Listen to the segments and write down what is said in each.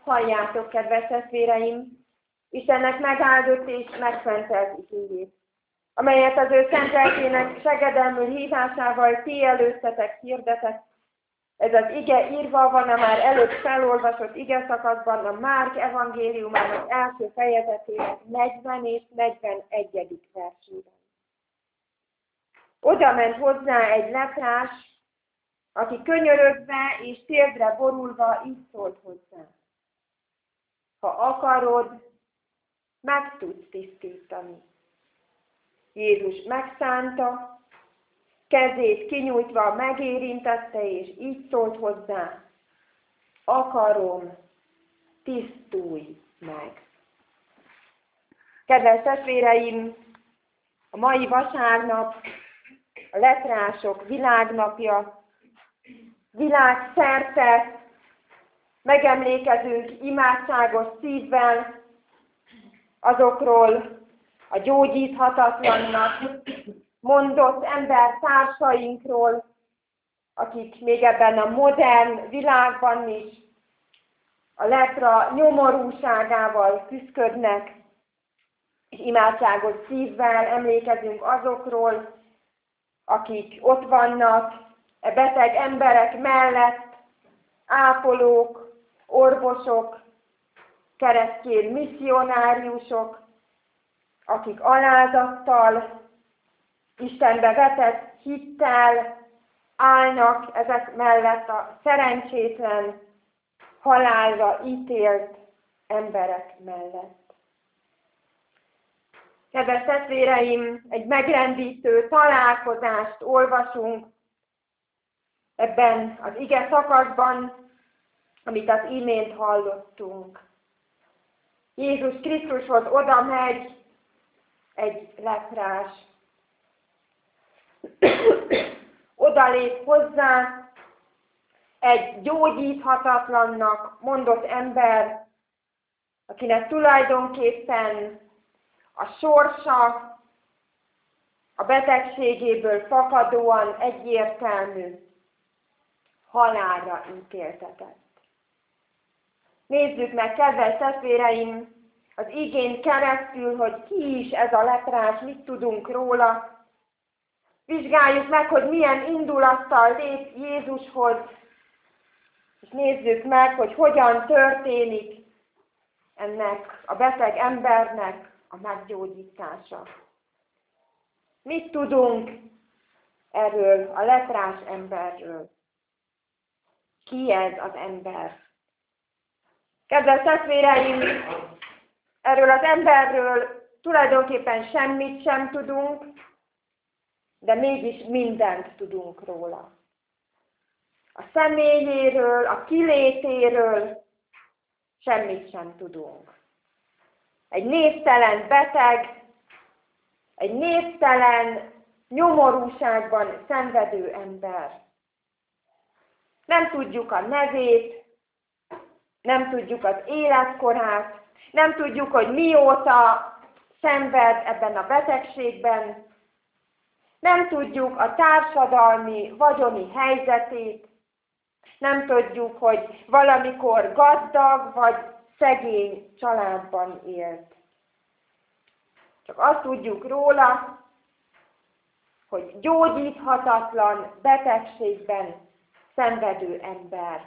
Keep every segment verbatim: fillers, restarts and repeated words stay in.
Halljátok, kedves testvéreim, Istennek megáldott és megszentelt igéjét, amelyet az ő szent lelkének segedelmű hívásával ti előttetek hirdetett. Ez az ige írva van a már előbb felolvasott ige szakaszban, a Márk evangéliumának első fejezetének negyven és negyvenegyedik versében. Oda ment hozzá egy leprás, aki könyörögve és térdre borulva így szólt hozzá: ha akarod, meg tudsz tisztítani. Jézus megszánta, kezét kinyújtva megérintette, és így szólt hozzá: akarom, tisztulj meg. Kedves testvéreim, a mai vasárnap a leprások világnapja, világszerte megemlékezünk imádságos szívvel azokról a gyógyíthatatlannak mondott embertársainkról, akik még ebben a modern világban is a lepra nyomorúságával küszködnek, és imádságos szívvel emlékezünk azokról, akik ott vannak e beteg emberek mellett, ápolók, orvosok, keresztény misszionáriusok, akik alázattal, Istenbe vetett hittel állnak ezek mellett a szerencsétlen, halálra ítélt emberek mellett. Kedves testvéreim, egy megrendítő találkozást olvasunk ebben az ige szakaszban, amit az imént hallottunk. Jézus Krisztushoz oda megy egy leprás. Oda lép hozzá egy gyógyíthatatlannak mondott ember, akinek tulajdonképpen a sorsa a betegségéből fakadóan egyértelmű, halálra ítéltetett. Nézzük meg, kedves testvéreim, az igén keresztül, hogy ki is ez a leprás, mit tudunk róla. Vizsgáljuk meg, hogy milyen indulattal lép Jézushoz, és nézzük meg, hogy hogyan történik ennek a beteg embernek a meggyógyítása. Mit tudunk erről a leprás emberről? Ki ez az ember? Kedves testvéreim, erről az emberről tulajdonképpen semmit sem tudunk, de mégis mindent tudunk róla. A személyéről, a kilétéről semmit sem tudunk. Egy névtelen beteg, egy névtelen nyomorúságban szenvedő ember. Nem tudjuk a nevét, nem tudjuk az életkorát, nem tudjuk, hogy mióta szenved ebben a betegségben, nem tudjuk a társadalmi, vagyoni helyzetét, nem tudjuk, hogy valamikor gazdag vagy szegény családban élt. Csak azt tudjuk róla, hogy gyógyíthatatlan betegségben szenvedő ember.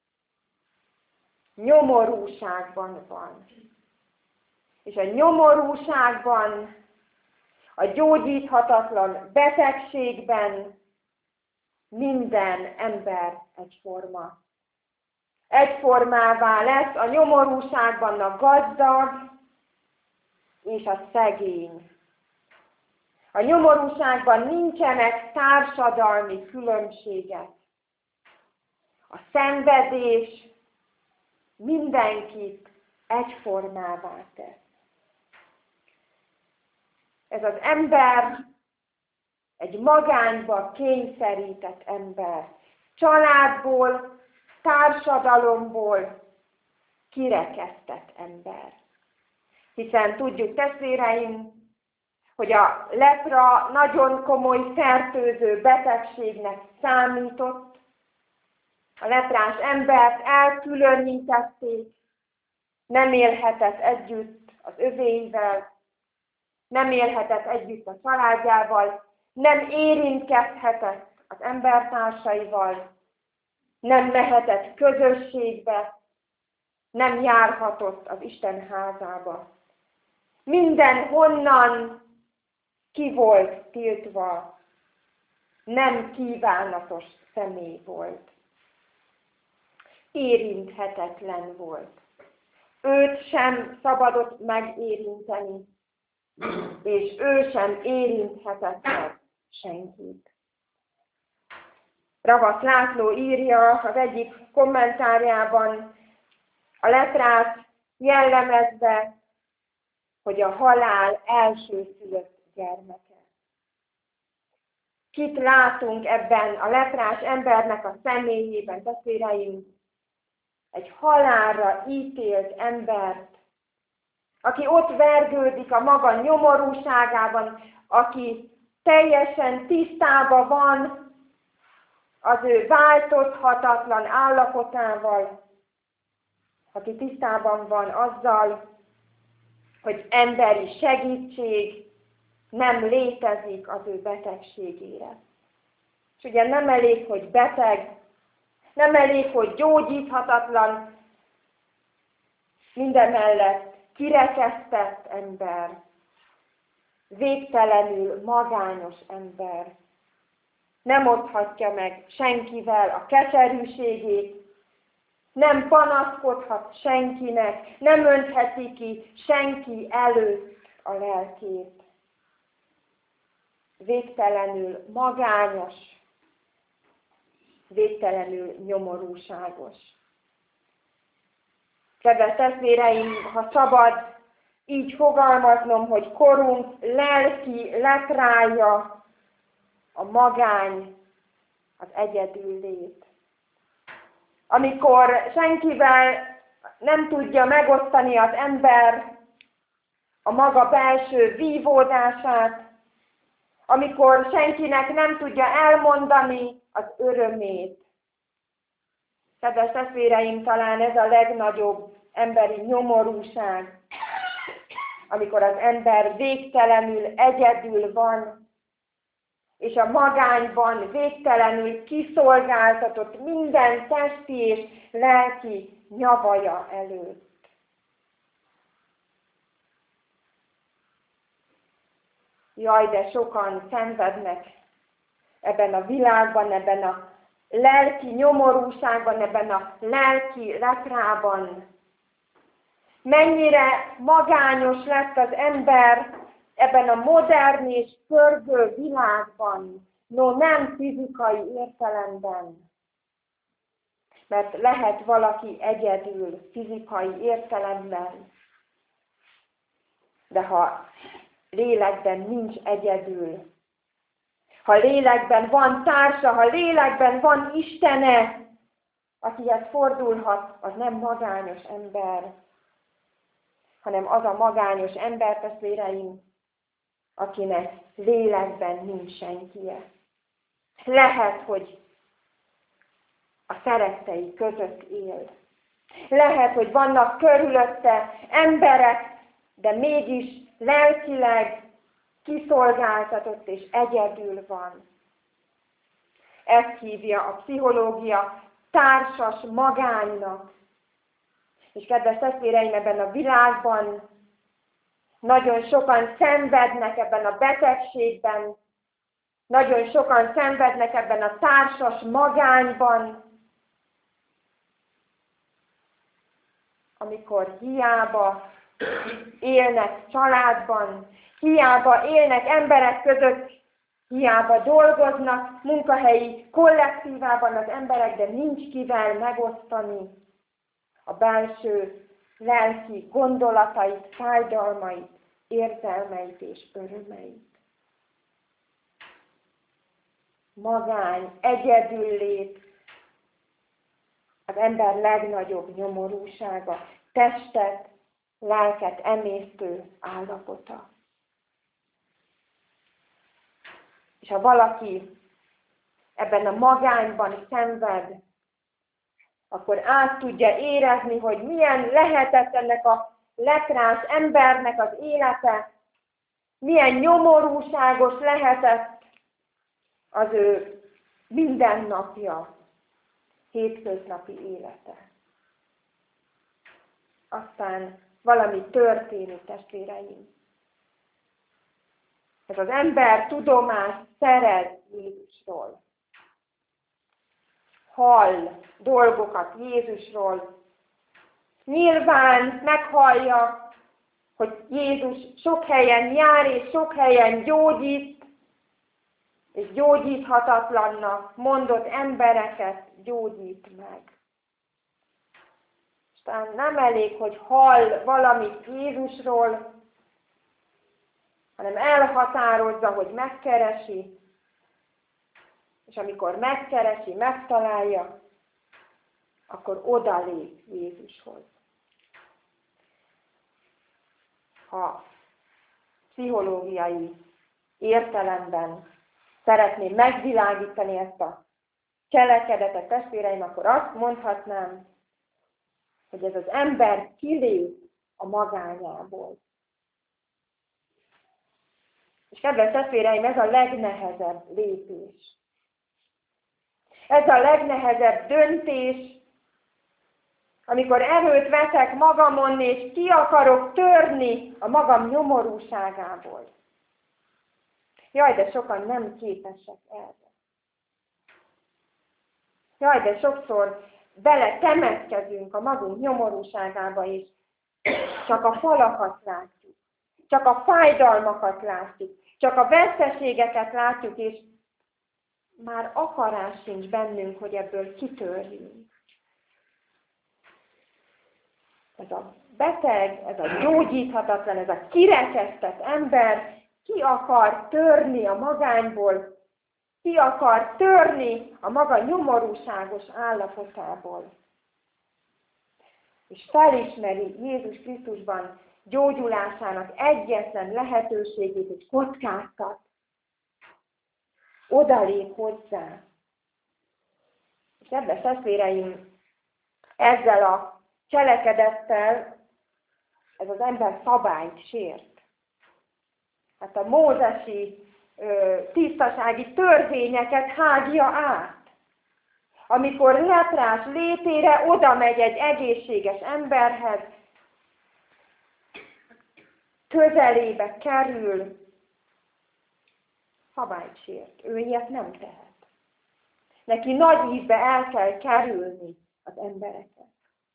Nyomorúságban van. És a nyomorúságban, a gyógyíthatatlan betegségben minden ember egyforma. Egyformává lesz a nyomorúságban a gazdag és a szegény. A nyomorúságban nincsenek társadalmi különbségek. A szenvedés mindenkit egyformává tesz. Ez az ember egy magányba kényszerített ember. Családból, társadalomból kirekesztett ember. Hiszen tudjuk, testvéreim, hogy a lepra nagyon komoly fertőző betegségnek számított. A leprás embert elkülönítették, nem élhetett együtt az övéivel, nem élhetett együtt a családjával, nem érintkezhetett az embertársaival, nem mehetett közösségbe, nem járhatott az Isten házába. Mindenhonnan ki volt tiltva, nem kívánatos személy volt. Érinthetetlen volt. Őt sem szabadott megérinteni, és ő sem érinthetett meg senkit. Ravasz László írja az egyik kommentárjában, a leprát jellemezve, hogy a halál elsőszülött gyermeke. Kit látunk ebben a leprás embernek a személyében, testvéreim? Egy halálra ítélt embert, aki ott vergődik a maga nyomorúságában, aki teljesen tisztában van az ő változhatatlan állapotával, aki tisztában van azzal, hogy emberi segítség nem létezik az ő betegségére. És ugye nem elég, hogy beteg, nem elég, hogy gyógyíthatatlan, mindemellett kirekesztett ember, végtelenül magányos ember, nem oszthatja meg senkivel a keserűségét, nem panaszkodhat senkinek, nem öntheti ki senki előtt a lelkét. Végtelenül magányos, végtelenül nyomorúságos. Kedves testvéreim, ha szabad így fogalmaznom, hogy korunk lelki leprája a magány, az egyedül lét. Amikor senkivel nem tudja megosztani az ember a maga belső vívódását, amikor senkinek nem tudja elmondani az örömét. Kedves testvéreim, talán ez a legnagyobb emberi nyomorúság, amikor az ember végtelenül egyedül van, és a magányban végtelenül kiszolgáltatott minden testi és lelki nyavaja előtt. Jaj, de sokan szenvednek ebben a világban, ebben a lelki nyomorúságban, ebben a lelki leprában. Mennyire magányos lett az ember ebben a modern és pörgő világban, no nem fizikai értelemben. Mert lehet valaki egyedül fizikai értelemben, de ha lélekben nincs egyedül, ha lélekben van társa, ha lélekben van Istene, akihez fordulhat, az nem magányos ember, hanem az a magányos ember, testvéreim, akinek lélekben nincs senkie. Lehet, hogy a szerettei között él. Lehet, hogy vannak körülötte emberek, de mégis lelkileg kiszolgáltatott és egyedül van. Ezt hívja a pszichológia társas magánynak. És kedves testvéreim, ebben a világban nagyon sokan szenvednek ebben a betegségben, nagyon sokan szenvednek ebben a társas magányban, amikor hiába élnek családban, hiába élnek emberek között, hiába dolgoznak munkahelyi kollektívában az emberek, de nincs kivel megosztani a belső lelki gondolatait, fájdalmait, érzelmeit és örömeit. Magány, egyedüllét, az ember legnagyobb nyomorúsága, testet, lelket emésztő állapota. És ha valaki ebben a magányban szenved, akkor át tudja érezni, hogy milyen lehetett ennek a leprás embernek az élete, milyen nyomorúságos lehetett az ő mindennapja, hétköznapi élete. Aztán valami történik, testvéreim. Ez az ember tudomást szerez Jézusról. Hall dolgokat Jézusról. Nyilván meghallja, hogy Jézus sok helyen jár, és sok helyen gyógyít, és gyógyíthatatlannak mondott embereket gyógyít meg. Aztán nem elég, hogy hall valamit Jézusról, hanem elhatározza, hogy megkeresi, és amikor megkeresi, megtalálja, akkor odalép Jézushoz. Ha pszichológiai értelemben szeretném megvilágítani ezt a cselekedetet, testvéreim, akkor azt mondhatnám, hogy ez az ember kilép a magányából. És kedves testvéreim, ez a legnehezebb lépés. Ez a legnehezebb döntés, amikor erőt veszek magamon, és ki akarok törni a magam nyomorúságából. Jaj, de sokan nem képesek erre. Jaj, de sokszor bele temetkezünk a magunk nyomorúságába, és csak a falakat látjuk, csak a fájdalmakat látjuk, csak a veszteségeket látjuk, és már akarás sincs bennünk, hogy ebből kitörjünk. Ez a beteg, ez a gyógyíthatatlan, ez a kirekesztett ember ki akar törni a magányból, ki akar törni a maga nyomorúságos állapotából. És felismeri Jézus Krisztusban gyógyulásának egyetlen lehetőségét, és kockáztat. Odalép hozzá. És kedves testvéreim, ezzel a cselekedettel ez az ember szabályt sért. Hát a mózesi ö, tisztasági törvényeket hágja át. Amikor leprás létére oda megy egy egészséges emberhez, közelébe kerül, szabályt sért. Ő ilyet nem tehet. Neki nagy ívbe el kell kerülni az embereket.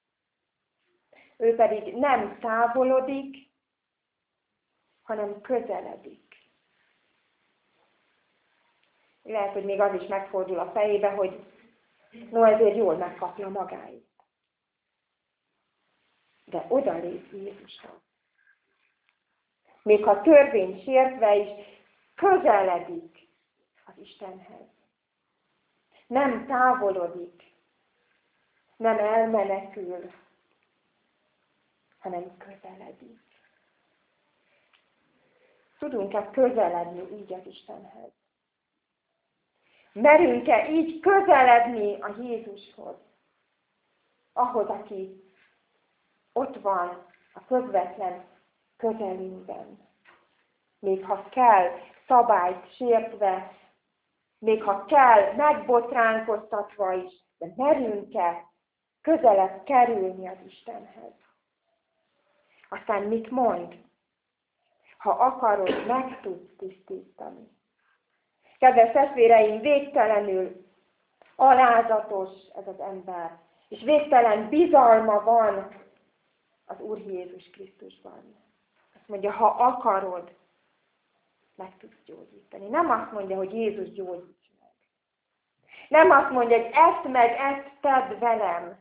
Ő pedig nem távolodik, hanem közeledik. Lehet, hogy még az is megfordul a fejébe, hogy no, ezért jól megkapja magáit. De odalép Jézushoz. Még ha törvény sértve is, közeledik az Istenhez. Nem távolodik, nem elmenekül, hanem közeledik. Tudunk-e közeledni így az Istenhez? Merünk-e így közeledni a Jézushoz? Ahhoz, aki ott van a közvetlen közelünkben. Még ha kell, szabályt sértve, még ha kell, megbotránkoztatva is, de merünk-e közelebb kerülni az Istenhez? Aztán mit mond? Ha akarod, meg tudsz tisztítani. Kedves testvéreim, végtelenül alázatos ez az ember, és végtelen bizalma van az Úr Jézus Krisztusban. Azt mondja, ha akarod, meg tudsz gyógyítani. Nem azt mondja, hogy Jézus gyógyíts meg. Nem azt mondja, hogy ezt meg ezt tedd velem,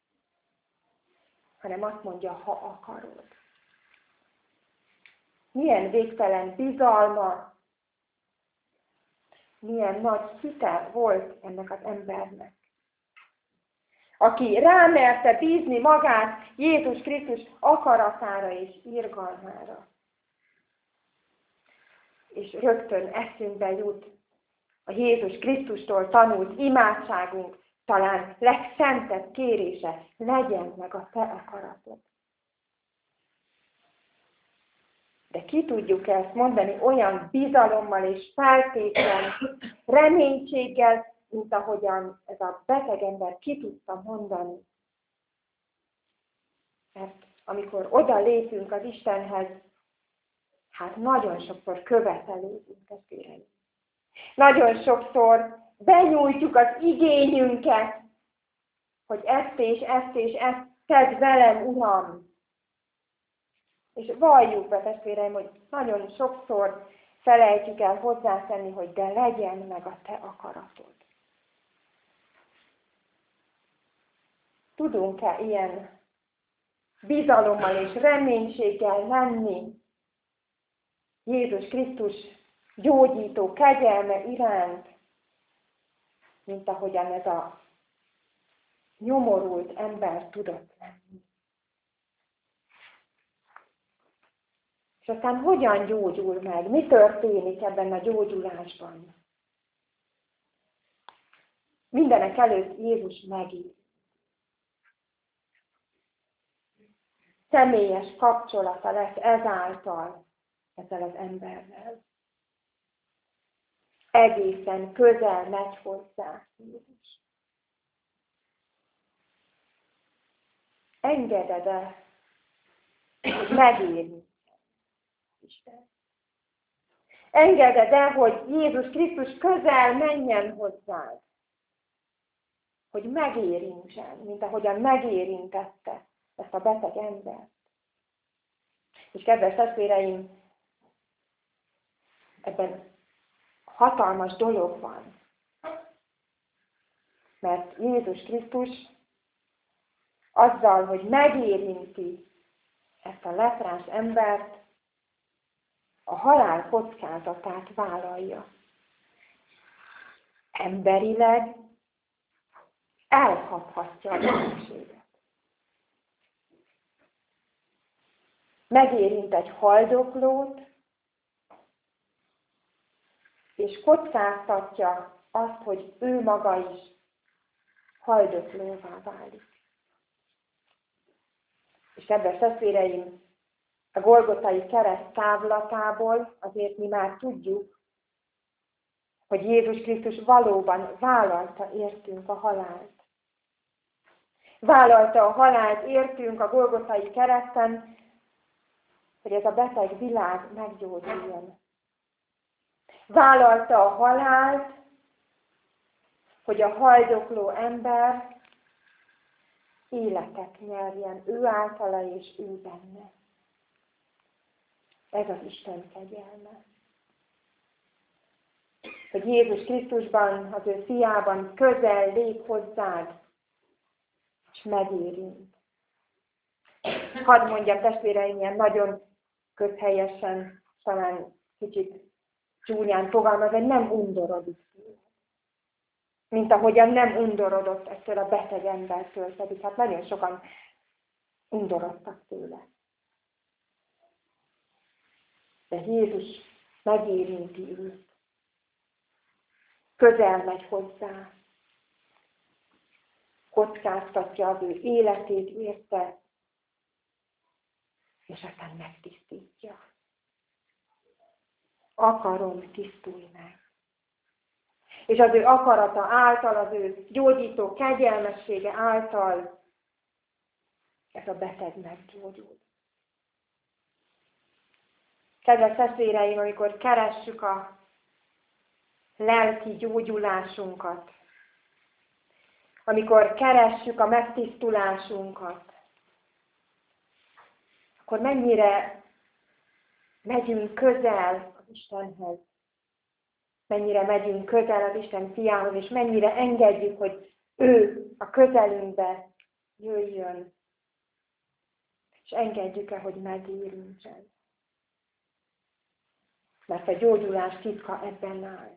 hanem azt mondja, ha akarod. Milyen végtelen bizalma, milyen nagy hite volt ennek az embernek, aki rámerte bízni magát Jézus Krisztus akaratára és irgalmára. És rögtön eszünkbe jut a Jézus Krisztustól tanult imádságunk talán legszentebb kérése, legyen meg a te akaratod. De ki tudjuk ezt mondani olyan bizalommal és feltétlen reménységgel, mint ahogyan ez a beteg ember ki tudta mondani. Mert amikor oda lépünk az Istenhez, hát nagyon sokszor követelődünk, testvéreim. Nagyon sokszor benyújtjuk az igényünket, hogy ezt és ezt és ezt tedd velem, Uram. És valljuk be, testvéreim, hogy nagyon sokszor felejtjük el hozzátenni, hogy de legyen meg a te akaratod. Tudunk-e ilyen bizalommal és reménységgel lenni Jézus Krisztus gyógyító kegyelme iránt, mint ahogyan ez a nyomorult ember tudott lenni? És aztán hogyan gyógyul meg? Mi történik ebben a gyógyulásban? Mindenek előtt Jézus megír. Személyes kapcsolata lesz ezáltal ezzel az emberrel. Egészen közel megy hozzá Jézus. Engeded-e, hogy megérni Isten? Engeded el, hogy Jézus Krisztus közel menjen hozzád? Hogy megérintsen, mint ahogyan megérintette ezt a beteg embert. És kedves testvéreim, ebben hatalmas dolog van. Mert Jézus Krisztus azzal, hogy megérinti ezt a leprás embert, a halál kockázatát vállalja. Emberileg elkaphatja a betegséget. Megérint egy haldoklót, és kockáztatja azt, hogy ő maga is haldoklóvá válik. És kedves testvéreim, a Golgotai kereszt távlatából azért mi már tudjuk, hogy Jézus Krisztus valóban vállalta értünk a halált. Vállalta a halált értünk a Golgotai kereszten, hogy ez a beteg világ meggyógyuljon. Vállalta a halált, hogy a haldokló ember életet nyerjen ő általa és ő benne. Ez az Isten kegyelme. Hogy Jézus Krisztusban, az ő fiában közel lép hozzád, és megérint. Hadd mondjam, testvéreim, ilyen nagyon közhelyesen, talán kicsit csúnyán fogalmaz, hogy nem undorodik tőle. Mint ahogyan nem undorodott ettől a beteg embertől, pedig hát nagyon sokan undorodtak tőle. De Jézus megérinti őt. Közel megy hozzá. Kockáztatja az ő életét érte, és aztán megtisztítja. Akarom, tisztulj meg. És az ő akarata által, az ő gyógyító kegyelmessége által ez a beteg meggyógyul. Kedves testvéreim, amikor keressük a lelki gyógyulásunkat, amikor keressük a megtisztulásunkat, akkor mennyire megyünk közel az Istenhez, mennyire megyünk közel az Isten fiához, és mennyire engedjük, hogy ő a közelünkbe jöjjön, és engedjük-e, hogy megérintsen. Mert a gyógyulás titka ebben áll.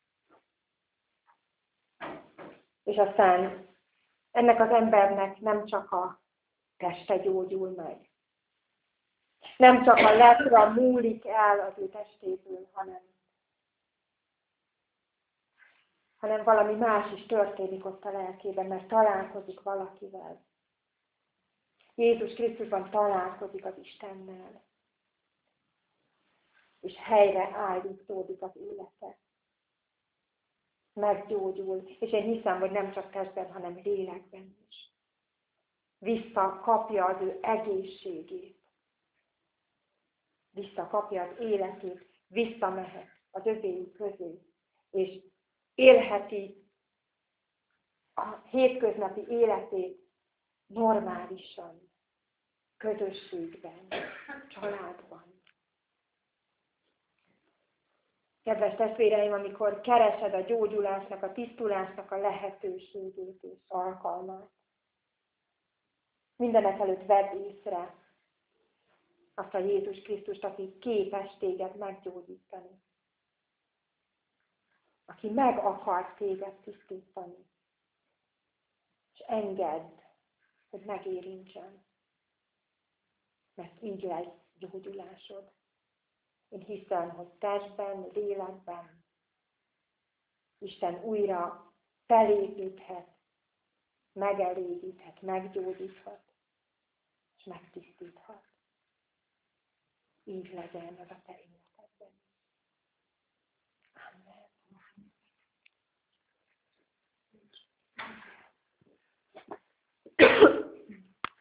És aztán ennek az embernek nem csak a teste gyógyul meg. Nem csak a lepra múlik el az ő testéből, hanem, hanem valami más is történik ott a lelkében, mert találkozik valakivel. Jézus Krisztusban találkozik az Istennel. És helyre állítódik az élete. Meggyógyul, és én hiszem, hogy nem csak testben, hanem lélekben is. Visszakapja az ő egészségét. Visszakapja az életét, visszamehet az övéi közé, és élheti a hétköznapi életét normálisan, közösségben, családban. Kedves testvéreim, amikor keresed a gyógyulásnak, a tisztulásnak a lehetőségét és alkalmát, mindenek előtt vedd észre azt a Jézus Krisztust, aki képes téged meggyógyítani. Aki meg akar téged tisztítani. És engedd, hogy megérintsen. Mert így lesz gyógyulásod. Én hiszem, hogy testben, lélekben Isten újra felépíthet, megelégíthet, meggyógyíthat, és megtisztíthat. Így legyen az a te